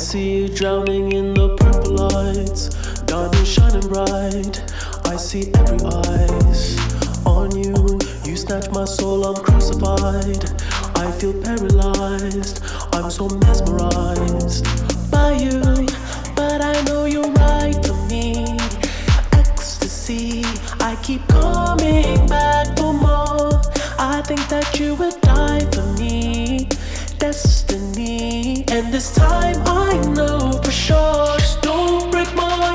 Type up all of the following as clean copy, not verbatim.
see you drowning in the purple lights, diamonds shining bright. I see every eyes on you. You snatch my soul, I'm crucified. I feel paralyzed, I'm so mesmerized by you. But I know you're right for me. Ecstasy, I keep coming back for more. I think that you would die for me. Destiny, and this time I know for sure. Just don't break my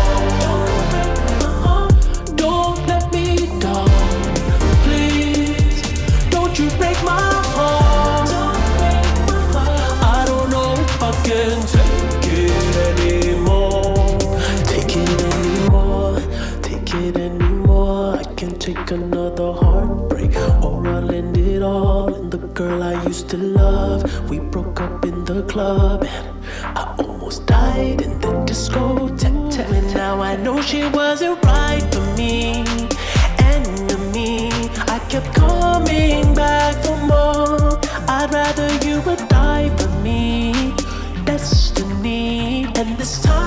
heart. Don't let me down. Please, don't you break my heart. I don't know if I can take it anymore. Take it anymore. Take it anymore. I can't take another heartbreak, or I'll end it all. And the girl I used to love, we broke up in the club, and I almost died in the discotheque. And now I know she wasn't right for me. Enemy, I kept coming back for more. I'd rather you would die for me. Destiny, and this time